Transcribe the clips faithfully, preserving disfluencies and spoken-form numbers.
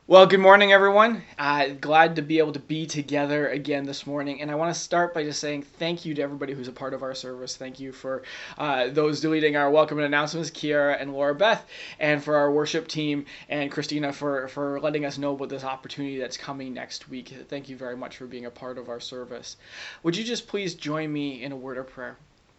Well, good morning, everyone. Uh, glad to be able to be together again this morning. And I want to start by just saying thank you to everybody who's a part of our service. Thank you for uh, those deleting our welcome and announcements, Kiara and Laura Beth, and for our worship team and Christina for, for letting us know about this opportunity that's coming next week. Thank you very much for being a part of our service. Would you just please join me in a word of prayer?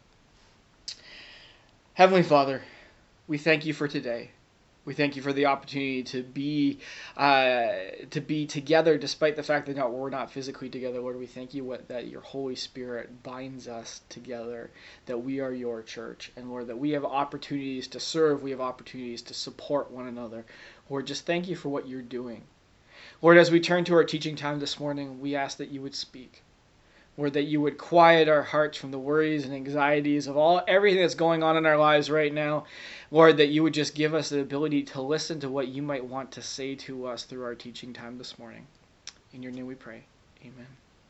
Heavenly Father, we thank you for today. We thank you for the opportunity to be uh, to be together, despite the fact that not, we're not physically together. Lord, we thank you what, that your Holy Spirit binds us together, that we are your church, and Lord, that we have opportunities to serve, we have opportunities to support one another. Lord, just thank you for what you're doing. Lord, as we turn to our teaching time this morning, we ask that you would speak. Lord, that you would quiet our hearts from the worries and anxieties of all everything that's going on in our lives right now. Lord, that you would just give us the ability to listen to what you might want to say to us through our teaching time this morning. In your name we pray. Amen.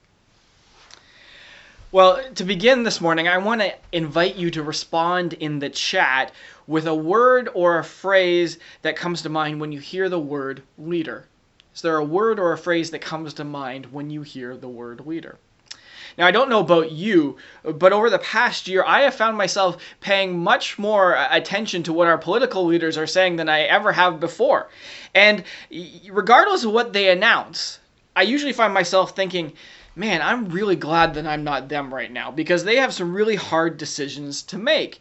Well, to begin this morning, I want to invite you to respond in the chat with a word or a phrase that comes to mind when you hear the word leader. Is there a word or a phrase that comes to mind when you hear the word leader? Now, I don't know about you, but over the past year, I have found myself paying much more attention to what our political leaders are saying than I ever have before. And regardless of what they announce, I usually find myself thinking, man, I'm really glad that I'm not them right now, because they have some really hard decisions to make.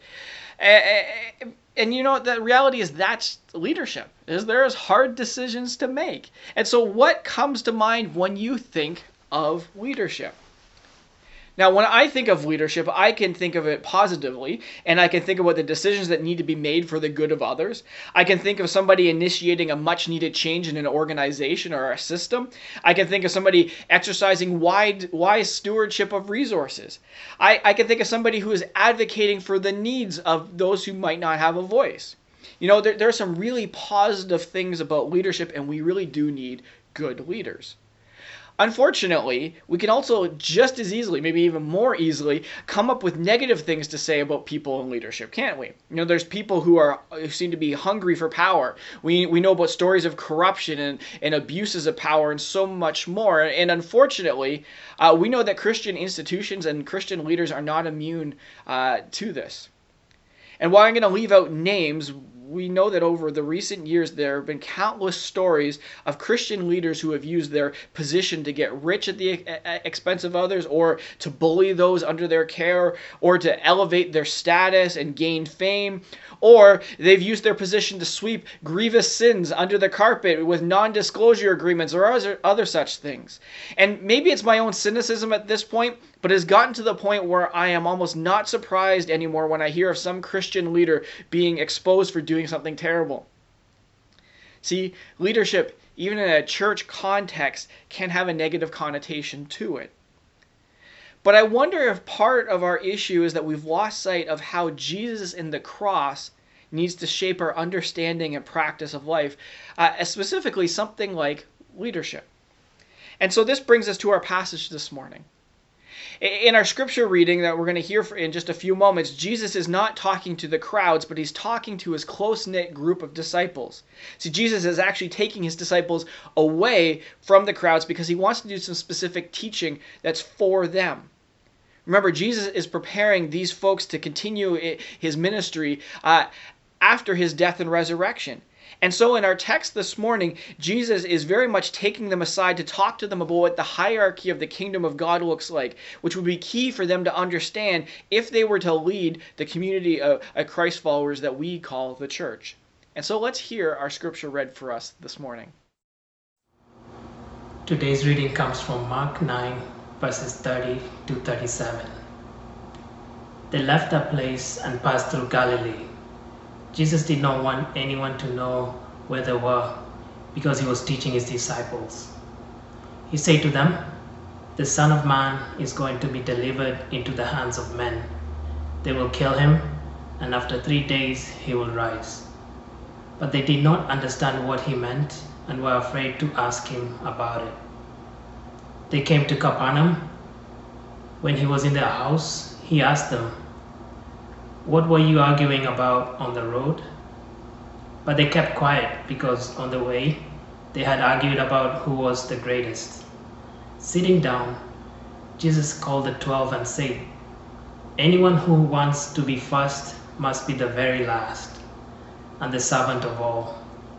And you know, the reality is that's leadership, is there's hard decisions to make. And so what comes to mind when you think of leadership? Now, when I think of leadership, I can think of it positively, and I can think about the decisions that need to be made for the good of others. I can think of somebody initiating a much-needed change in an organization or a system. I can think of somebody exercising wide, wise stewardship of resources. I, I can think of somebody who is advocating for the needs of those who might not have a voice. You know, there, there are some really positive things about leadership, and we really do need good leaders. Unfortunately, we can also just as easily, maybe even more easily, come up with negative things to say about people in leadership, can't we? You know, there's people who are who seem to be hungry for power. We we know about stories of corruption and, and abuses of power and so much more. And unfortunately, uh, we know that Christian institutions and Christian leaders are not immune uh, to this. And while I'm going to leave out names, we know that over the recent years there have been countless stories of Christian leaders who have used their position to get rich at the expense of others, or to bully those under their care, or to elevate their status and gain fame, or they've used their position to sweep grievous sins under the carpet with non-disclosure agreements or other, other such things. And maybe it's my own cynicism at this point, but it has gotten to the point where I am almost not surprised anymore when I hear of some Christian leader being exposed for doing something terrible. See, leadership, even in a church context, can have a negative connotation to it. But I wonder if part of our issue is that we've lost sight of how Jesus in the cross needs to shape our understanding and practice of life, uh, specifically something like leadership. And so this brings us to our passage this morning. In our scripture reading that we're going to hear in just a few moments, Jesus is not talking to the crowds, but he's talking to his close-knit group of disciples. See, Jesus is actually taking his disciples away from the crowds because he wants to do some specific teaching that's for them. Remember, Jesus is preparing these folks to continue his ministry uh, after his death and resurrection. And so in our text this morning, Jesus is very much taking them aside to talk to them about what the hierarchy of the kingdom of God looks like, which would be key for them to understand if they were to lead the community of Christ followers that we call the church. And so let's hear our scripture read for us this morning. Today's reading comes from Mark nine, verses thirty to thirty-seven. They left that place and passed through Galilee. Jesus did not want anyone to know where they were because he was teaching his disciples. He said to them, "The Son of Man is going to be delivered into the hands of men. They will kill him, and after three days he will rise." But they did not understand what he meant and were afraid to ask him about it. They came to Capernaum. When he was in their house, he asked them, "What were you arguing about on the road?" But they kept quiet because on the way They had argued about who was the greatest. Sitting down, Jesus called the twelve and said, "Anyone who wants to be first must be the very last, and the servant of all."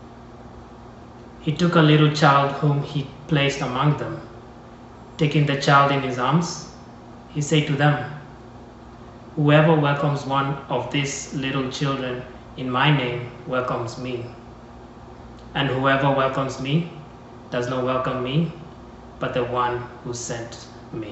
He took a little child whom he placed among them. Taking the child in his arms, he said to them, "Whoever welcomes one of these little children in my name welcomes me. And whoever welcomes me does not welcome me, but the one who sent me."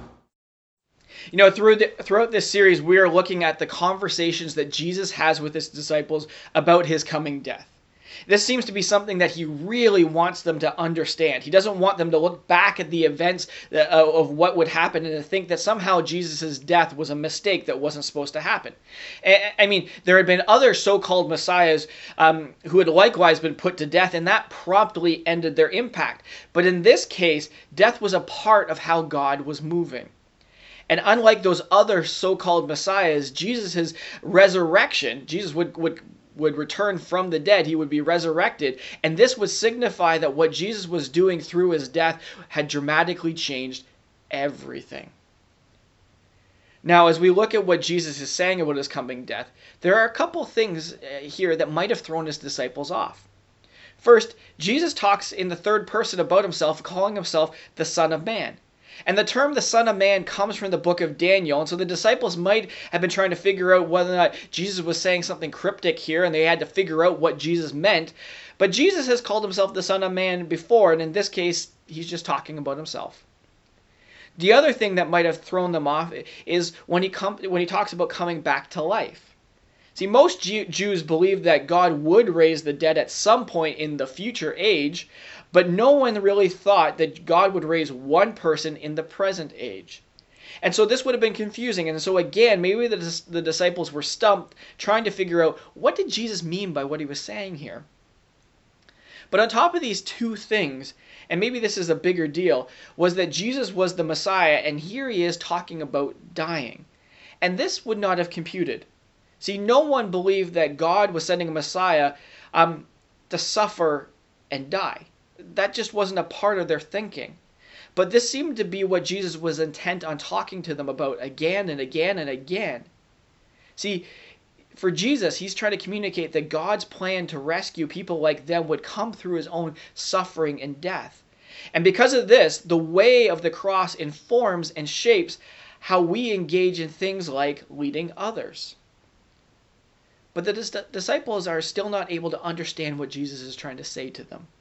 You know, through the, throughout this series, we are looking at the conversations that Jesus has with his disciples about his coming death. This seems to be something that he really wants them to understand. He doesn't want them to look back at the events of what would happen and to think that somehow Jesus' death was a mistake that wasn't supposed to happen. I mean, there had been other so-called messiahs um, who had likewise been put to death, and that promptly ended their impact. But in this case, death was a part of how God was moving. And unlike those other so-called messiahs, Jesus' resurrection, Jesus would, would, would return from the dead, he would be resurrected, and this would signify that what Jesus was doing through his death had dramatically changed everything. Now, as we look at what Jesus is saying about his coming death, there are a couple things here that might have thrown his disciples off. First, Jesus talks in the third person about himself, calling himself the Son of Man. And the term the Son of Man comes from the book of Daniel, and so the disciples might have been trying to figure out whether or not Jesus was saying something cryptic here, and they had to figure out what Jesus meant. But Jesus has called himself the Son of Man before, and in this case, he's just talking about himself. The other thing that might have thrown them off is when he com- when he talks about coming back to life. See, most Jew- Jews believed that God would raise the dead at some point in the future age, but no one really thought that God would raise one person in the present age. And so this would have been confusing. And so again, maybe the, the disciples were stumped trying to figure out, what did Jesus mean by what he was saying here? But on top of these two things, and maybe this is a bigger deal, was that Jesus was the Messiah, and here he is talking about dying. And this would not have computed. See, no one believed that God was sending a Messiah um, to suffer and die. That just wasn't a part of their thinking. But this seemed to be what Jesus was intent on talking to them about again and again and again. See, for Jesus, he's trying to communicate that God's plan to rescue people like them would come through his own suffering and death. And because of this, the way of the cross informs and shapes how we engage in things like leading others. But the dis- disciples are still not able to understand what Jesus is trying to say to them.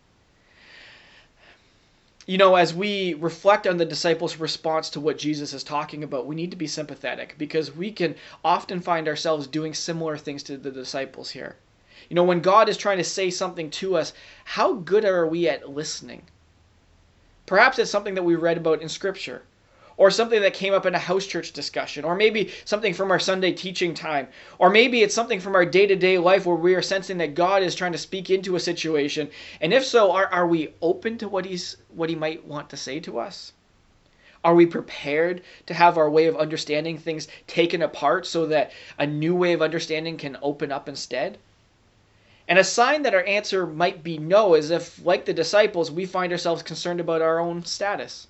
You know, as we reflect on the disciples' response to what Jesus is talking about, we need to be sympathetic because we can often find ourselves doing similar things to the disciples here. You know, when God is trying to say something to us, how good are we at listening? Perhaps it's something that we read about in Scripture, or something that came up in a house church discussion, or maybe something from our Sunday teaching time, or maybe it's something from our day-to-day life where we are sensing that God is trying to speak into a situation. And if so, are, are we open to what he's what he might want to say to us? Are we prepared to have our way of understanding things taken apart so that a new way of understanding can open up instead? And a sign that our answer might be no is if, like the disciples, we find ourselves concerned about our own status.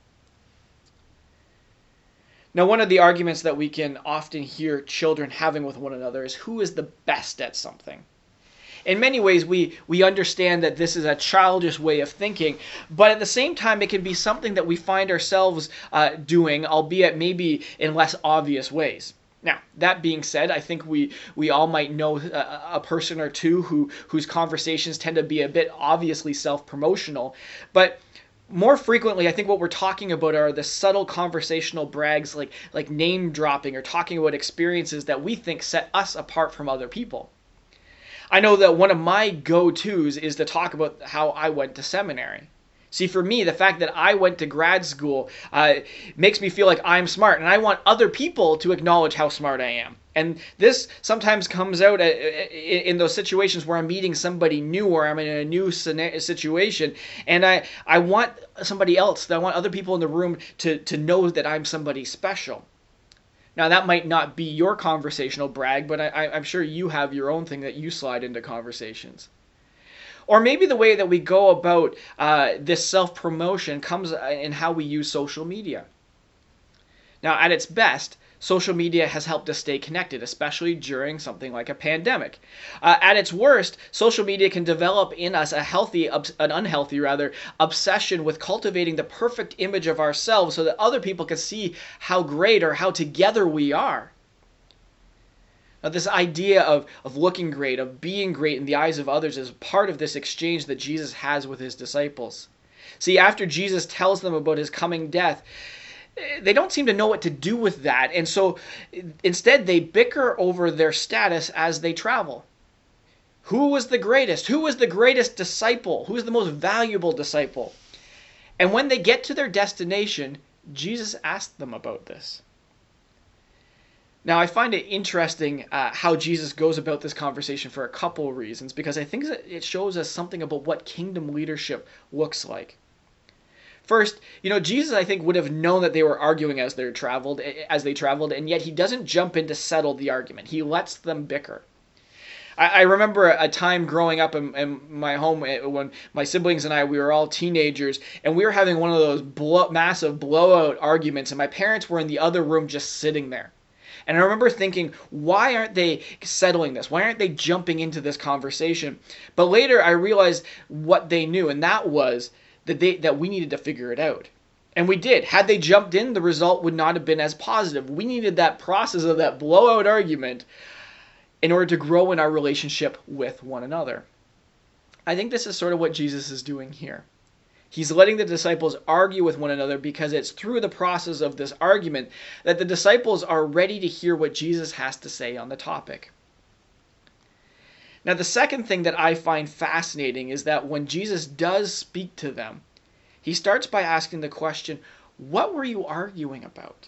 Now, one of the arguments that we can often hear children having with one another is who is the best at something. In many ways, we, we understand that this is a childish way of thinking, but at the same time, it can be something that we find ourselves uh, doing, albeit maybe in less obvious ways. Now, that being said, I think we, we all might know a, a person or two who whose conversations tend to be a bit obviously self-promotional, but more frequently, I think what we're talking about are the subtle conversational brags like, like name dropping or talking about experiences that we think set us apart from other people. I know that one of my go-tos is to talk about how I went to seminary. See, for me, the fact that I went to grad school uh, makes me feel like I'm smart, and I want other people to acknowledge how smart I am. And this sometimes comes out in those situations where I'm meeting somebody new or I'm in a new situation, and I, I want somebody else, I want other people in the room to, to know that I'm somebody special. Now, that might not be your conversational brag, but I, I'm sure you have your own thing that you slide into conversations. Or maybe the way that we go about uh, this self-promotion comes in how we use social media. Now, at its best, social media has helped us stay connected, especially during something like a pandemic. Uh, at its worst, social media can develop in us a healthy, an unhealthy rather, obsession with cultivating the perfect image of ourselves so that other people can see how great or how together we are. Now, this idea of, of looking great, of being great in the eyes of others is part of this exchange that Jesus has with his disciples. See, after Jesus tells them about his coming death, they don't seem to know what to do with that, and so instead they bicker over their status as they travel. Who was the greatest? Who was the greatest disciple? Who was the most valuable disciple? And when they get to their destination, Jesus asked them about this. Now, I find it interesting uh, how Jesus goes about this conversation for a couple of reasons, because I think that it shows us something about what kingdom leadership looks like. First, you know, Jesus, I think, would have known that they were arguing as they traveled, as they traveled, and yet he doesn't jump in to settle the argument. He lets them bicker. I, I remember a time growing up in, in my home when my siblings and I, we were all teenagers, and we were having one of those blow, massive blowout arguments, and my parents were in the other room just sitting there. And I remember thinking, why aren't they settling this? Why aren't they jumping into this conversation? But later I realized what they knew, and that was that they that we needed to figure it out. And we did. Had they jumped in, the result would not have been as positive. We needed that process of that blowout argument in order to grow in our relationship with one another. I think this is sort of what Jesus is doing here. He's letting the disciples argue with one another because it's through the process of this argument that the disciples are ready to hear what Jesus has to say on the topic. Now, the second thing that I find fascinating is that when Jesus does speak to them, he starts by asking the question, what were you arguing about?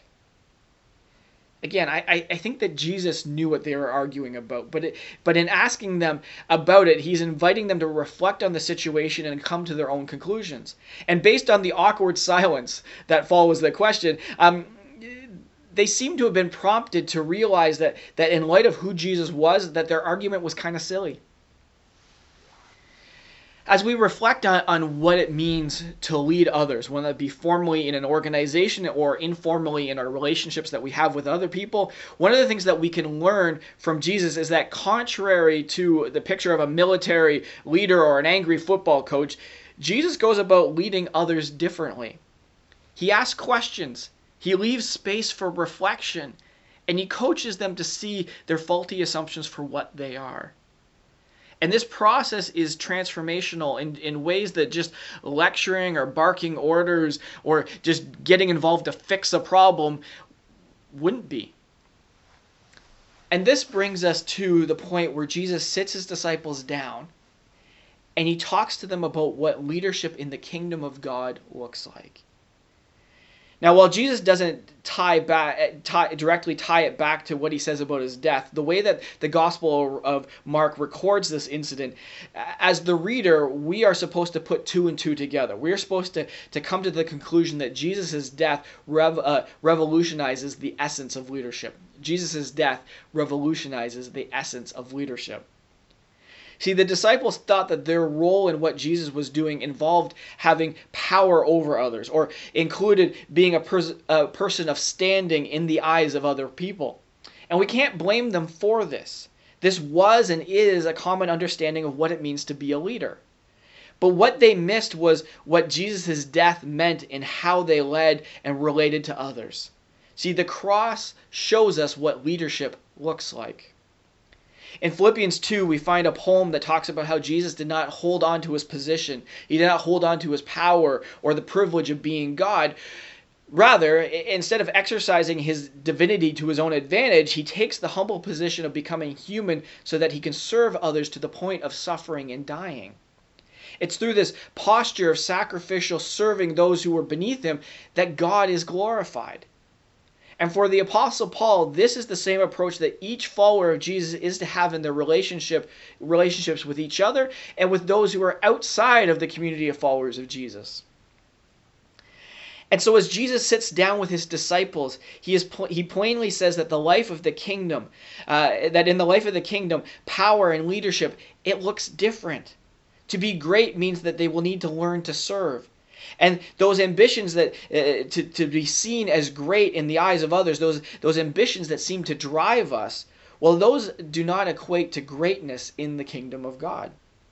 Again, I, I think that Jesus knew what they were arguing about, but it, but in asking them about it, he's inviting them to reflect on the situation and come to their own conclusions. And based on the awkward silence that follows the question, um, they seem to have been prompted to realize that, that in light of who Jesus was, that their argument was kind of silly. As we reflect on, on what it means to lead others, whether it be formally in an organization or informally in our relationships that we have with other people, one of the things that we can learn from Jesus is that contrary to the picture of a military leader or an angry football coach, Jesus goes about leading others differently. He asks questions, he leaves space for reflection, and he coaches them to see their faulty assumptions for what they are. And this process is transformational in, in ways that just lecturing or barking orders or just getting involved to fix a problem wouldn't be. And this brings us to the point where Jesus sits his disciples down and he talks to them about what leadership in the kingdom of God looks like. Now, while Jesus doesn't tie back, tie, directly tie it back to what he says about his death, the way that the Gospel of Mark records this incident, as the reader, we are supposed to put two and two together. We are supposed to, to come to the conclusion that Jesus' death rev, uh, revolutionizes the essence of leadership. Jesus' death revolutionizes the essence of leadership. See, the disciples thought that their role in what Jesus was doing involved having power over others, or included being a, pers- a person of standing in the eyes of other people. And we can't blame them for this. This was and is a common understanding of what it means to be a leader. But what they missed was what Jesus' death meant in how they led and related to others. See, the cross shows us what leadership looks like. In Philippians two, we find a poem that talks about how Jesus did not hold on to his position. He did not hold on to his power or the privilege of being God. Rather, instead of exercising his divinity to his own advantage, he takes the humble position of becoming human so that he can serve others to the point of suffering and dying. It's through this posture of sacrificial serving those who were beneath him that God is glorified. And for the Apostle Paul, this is the same approach that each follower of Jesus is to have in their relationship, relationships with each other and with those who are outside of the community of followers of Jesus. And so as Jesus sits down with his disciples, he is he plainly says that the life of the kingdom, uh, that in the life of the kingdom, power and leadership, it looks different. To be great means that they will need to learn to serve. And those ambitions that uh, to, to be seen as great in the eyes of others, those those ambitions that seem to drive us, well, those do not equate to greatness in the kingdom of God.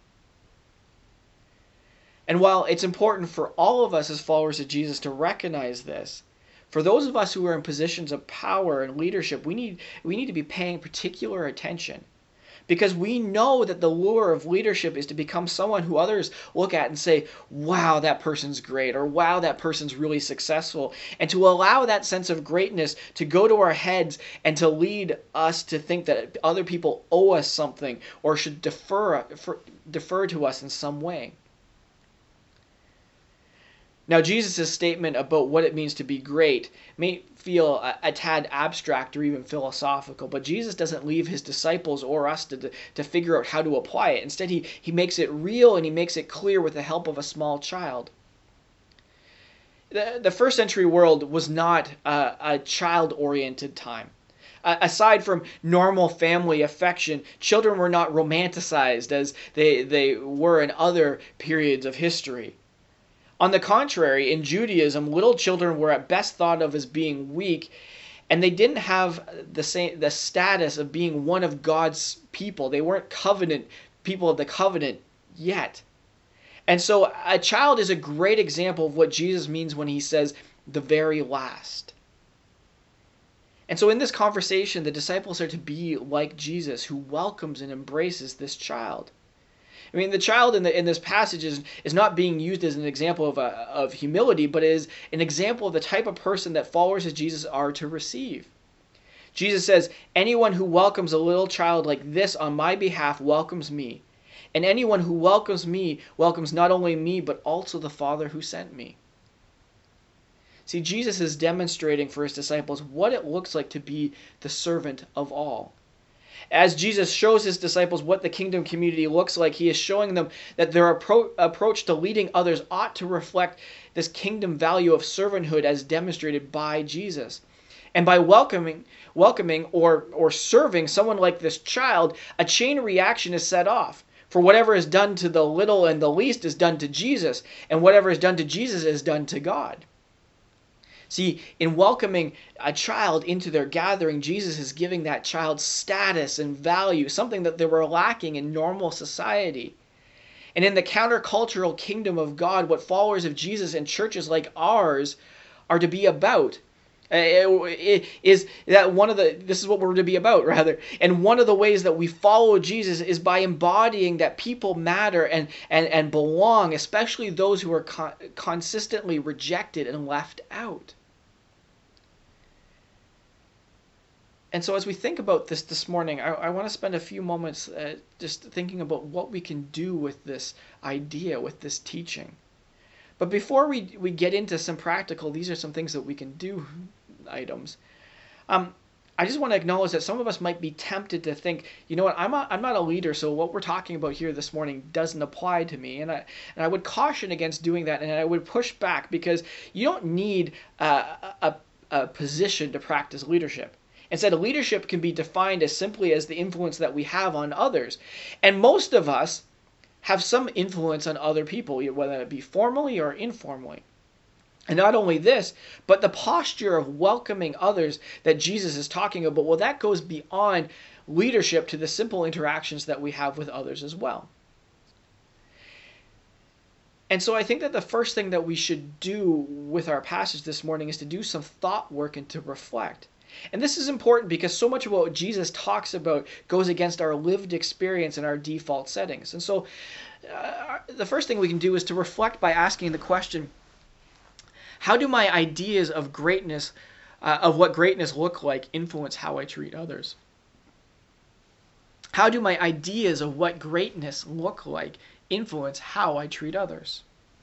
And while it's important for all of us as followers of Jesus to recognize this, for those of us who are in positions of power and leadership, we need we need to be paying particular attention. Because we know that the lure of leadership is to become someone who others look at and say, wow, that person's great, or wow, that person's really successful. And to allow that sense of greatness to go to our heads and to lead us to think that other people owe us something or should defer, defer to us in some way. Now, Jesus' statement about what it means to be great may feel a, a tad abstract or even philosophical, but Jesus doesn't leave his disciples or us to, to figure out how to apply it. Instead, he, he makes it real and he makes it clear with the help of a small child. The, the first century world was not a, a child-oriented time. Uh, aside from normal family affection, children were not romanticized as they, they were in other periods of history. On the contrary, in Judaism, little children were at best thought of as being weak, and they didn't have the same the status of being one of God's people. They weren't covenant people of the covenant yet. And so a child is a great example of what Jesus means when he says the very last. And so in this conversation, the disciples are to be like Jesus, who welcomes and embraces this child. I mean, the child in the in this passage is, is not being used as an example of, a, of humility, but is an example of the type of person that followers of Jesus are to receive. Jesus says, anyone who welcomes a little child like this on my behalf welcomes me. And anyone who welcomes me welcomes not only me, but also the Father who sent me. See, Jesus is demonstrating for his disciples what it looks like to be the servant of all. As Jesus shows his disciples what the kingdom community looks like, he is showing them that their appro- approach to leading others ought to reflect this kingdom value of servanthood as demonstrated by Jesus. And by welcoming welcoming or, or serving someone like this child, a chain reaction is set off. For whatever is done to the little and the least is done to Jesus, and whatever is done to Jesus is done to God. See, in welcoming a child into their gathering, Jesus is giving that child status and value, something that they were lacking in normal society. And in the countercultural kingdom of God, what followers of Jesus and churches like ours are to be about is that one of the, this is what we're to be about, rather. And one of the ways that we follow Jesus is by embodying that people matter and, and, and belong, especially those who are con- consistently rejected and left out. And so as we think about this this morning, I, I want to spend a few moments uh, just thinking about what we can do with this idea, with this teaching. But before we, we get into some practical, these are some things that we can do items, um, I just want to acknowledge that some of us might be tempted to think, you know what, I'm, a, I'm not a leader, so what we're talking about here this morning doesn't apply to me. And I, and I would caution against doing that, and I would push back, because you don't need uh, a, a position to practice leadership. Instead, leadership can be defined as simply as the influence that we have on others. And most of us have some influence on other people, whether it be formally or informally. And not only this, but the posture of welcoming others that Jesus is talking about, well, that goes beyond leadership to the simple interactions that we have with others as well. And so I think that the first thing that we should do with our passage this morning is to do some thought work and to reflect. And this is important because so much of what Jesus talks about goes against our lived experience and our default settings. And so uh, the first thing we can do is to reflect by asking the question, how do my ideas of greatness, uh, of what greatness look like, influence how I treat others? How do my ideas of what greatness look like influence how I treat others?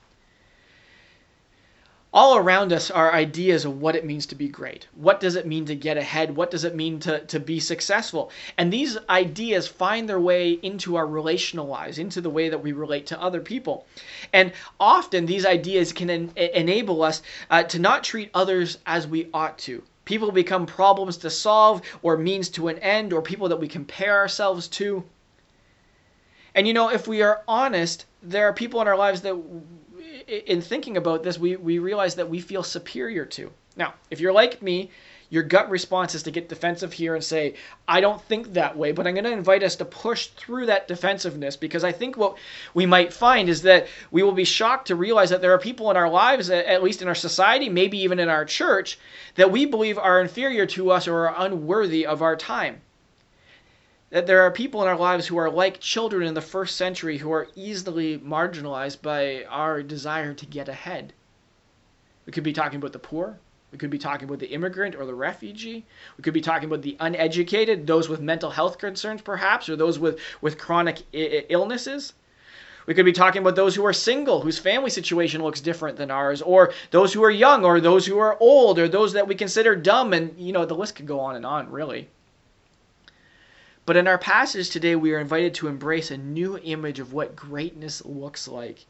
All around us are ideas of what it means to be great. What does it mean to get ahead? What does it mean to, to be successful? And these ideas find their way into our relational lives, into the way that we relate to other people. And often these ideas can en- enable us uh, to not treat others as we ought to. People become problems to solve, or means to an end, or people that we compare ourselves to. And you know, if we are honest, there are people in our lives that, in thinking about this, we, we realize that we feel superior to. Now, if you're like me, your gut response is to get defensive here and say, I don't think that way, but I'm going to invite us to push through that defensiveness, because I think what we might find is that we will be shocked to realize that there are people in our lives, at least in our society, maybe even in our church, that we believe are inferior to us or are unworthy of our time. That there are people in our lives who are like children in the first century who are easily marginalized by our desire to get ahead. We could be talking about the poor. We could be talking about the immigrant or the refugee. We could be talking about the uneducated, those with mental health concerns perhaps, or those with, with chronic I- illnesses. We could be talking about those who are single, whose family situation looks different than ours, or those who are young, or those who are old, or those that we consider dumb, and you know, the list could go on and on, really. But in our passage today, we are invited to embrace a new image of what greatness looks like,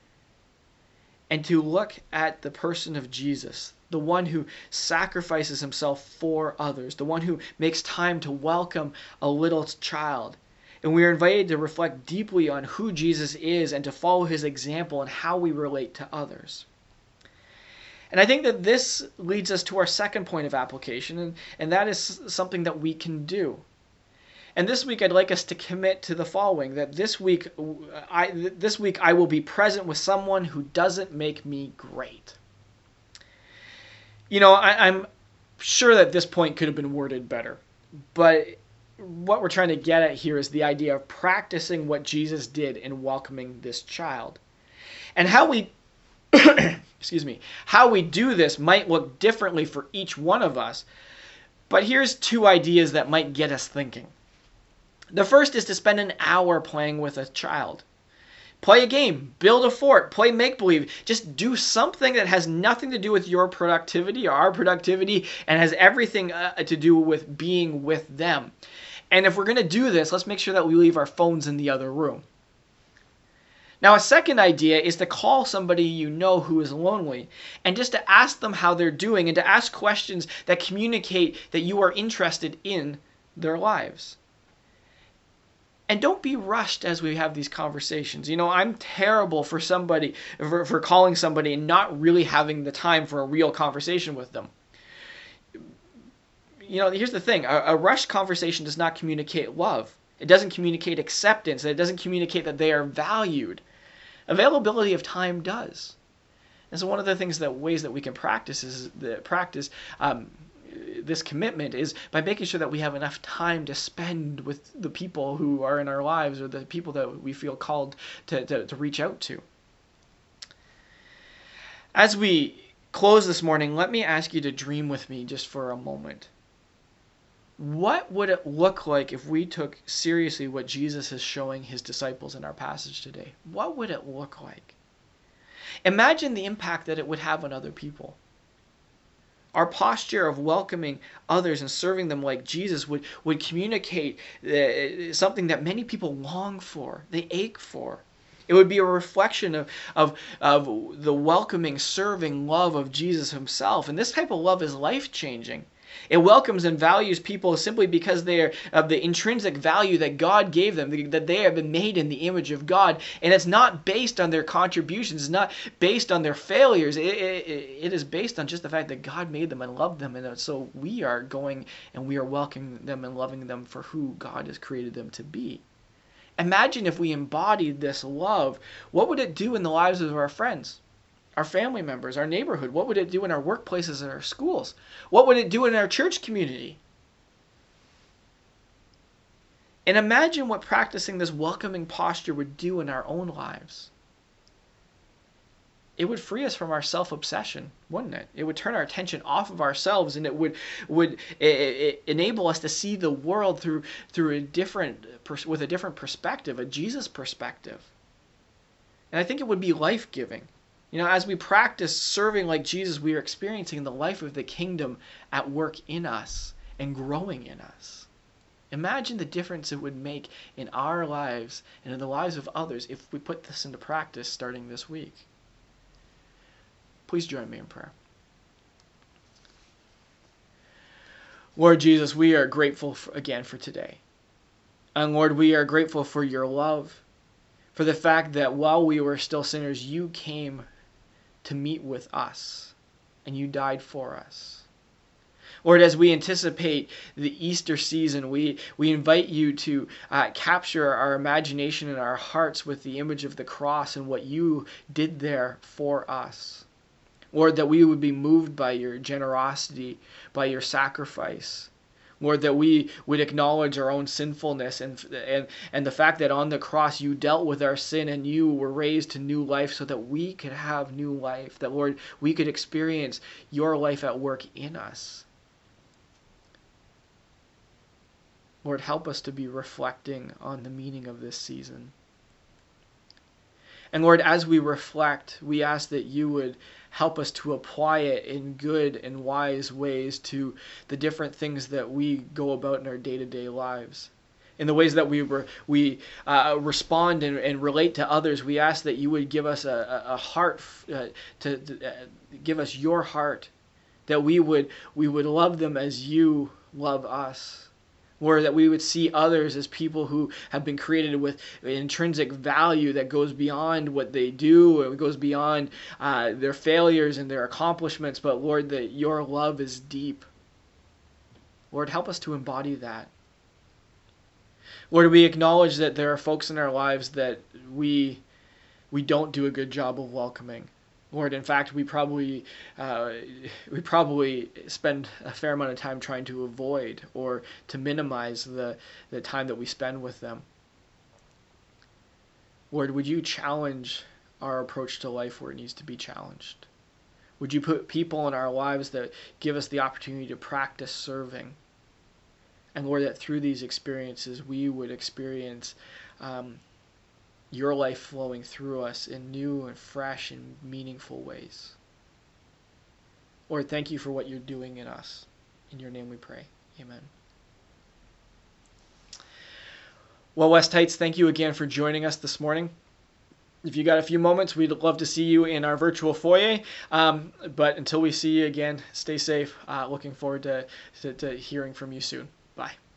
and to look at the person of Jesus, the one who sacrifices himself for others, the one who makes time to welcome a little child. And we are invited to reflect deeply on who Jesus is and to follow his example and how we relate to others. And I think that this leads us to our second point of application, and, and that is something that we can do. And this week, I'd like us to commit to the following, that this week, I, this week I will be present with someone who doesn't make me great. You know, I, I'm sure that this point could have been worded better, but what we're trying to get at here is the idea of practicing what Jesus did in welcoming this child. And how we, excuse me, how we do this might look differently for each one of us, but here's two ideas that might get us thinking. The first is to spend an hour playing with a child. Play a game, build a fort, play make-believe. Just do something that has nothing to do with your productivity or our productivity and has everything uh, to do with being with them. And if we're going to do this, let's make sure that we leave our phones in the other room. Now, a second idea is to call somebody you know who is lonely and just to ask them how they're doing and to ask questions that communicate that you are interested in their lives. And don't be rushed as we have these conversations. You know, I'm terrible for somebody, for, for calling somebody and not really having the time for a real conversation with them. You know, here's the thing. A, a rushed conversation does not communicate love. It doesn't communicate acceptance. It doesn't communicate that they are valued. Availability of time does. And so one of the things that ways that we can practice is the practice um, this commitment is by making sure that we have enough time to spend with the people who are in our lives or the people that we feel called to, to, to reach out to. As we close this morning, let me ask you to dream with me just for a moment. What would it look like if we took seriously what Jesus is showing his disciples in our passage today? What would it look like? Imagine the impact that it would have on other people. Our posture of welcoming others and serving them like Jesus would, would communicate uh, something that many people long for, they ache for. It would be a reflection of, of, of the welcoming, serving love of Jesus himself. And this type of love is life-changing. It welcomes and values people simply because they are of the intrinsic value that God gave them, that they have been made in the image of God. And it's not based on their contributions. It's not based on their failures. It, it, it is based on just the fact that God made them and loved them. And so we are going and we are welcoming them and loving them for who God has created them to be. Imagine if we embodied this love. What would it do in the lives of our friends? Our family members, our neighborhood? What would it do in our workplaces and our schools? What would it do in our church community? And imagine what practicing this welcoming posture would do in our own lives. It would free us from our self-obsession, wouldn't it? It would turn our attention off of ourselves, and it would would it, it enable us to see the world through through a different with a different perspective, a Jesus perspective. And I think it would be life-giving. You know, as we practice serving like Jesus, we are experiencing the life of the kingdom at work in us and growing in us. Imagine the difference it would make in our lives and in the lives of others if we put this into practice starting this week. Please join me in prayer. Lord Jesus, we are grateful for, again for today. And Lord, we are grateful for your love. For the fact that while we were still sinners, you came to meet with us, and you died for us. Lord, as we anticipate the Easter season, we, we invite you to uh, capture our imagination and our hearts with the image of the cross and what you did there for us. Lord, that we would be moved by your generosity, by your sacrifice. Lord, that we would acknowledge our own sinfulness and, and, and the fact that on the cross you dealt with our sin and you were raised to new life so that we could have new life. That, Lord, we could experience your life at work in us. Lord, help us to be reflecting on the meaning of this season. And Lord, as we reflect, we ask that you would help us to apply it in good and wise ways to the different things that we go about in our day-to-day lives. In the ways that we re, we uh, respond and, and relate to others, we ask that you would give us a, a heart, uh, to, to uh, give us your heart, that we would we would love them as you love us. Or that we would see others as people who have been created with intrinsic value that goes beyond what they do, or goes beyond uh, their failures and their accomplishments, but Lord, that your love is deep. Lord, help us to embody that. Lord, we acknowledge that there are folks in our lives that we we don't do a good job of welcoming. Lord, in fact, we probably uh, we probably spend a fair amount of time trying to avoid or to minimize the, the time that we spend with them. Lord, would you challenge our approach to life where it needs to be challenged? Would you put people in our lives that give us the opportunity to practice serving? And Lord, that through these experiences we would experience um, your life flowing through us in new and fresh and meaningful ways. Lord, thank you for what you're doing in us. In your name we pray. Amen. Well, West Heights, thank you again for joining us this morning. If you got a few moments, we'd love to see you in our virtual foyer. Um, but until we see you again, stay safe. Uh, looking forward to, to, to hearing from you soon. Bye.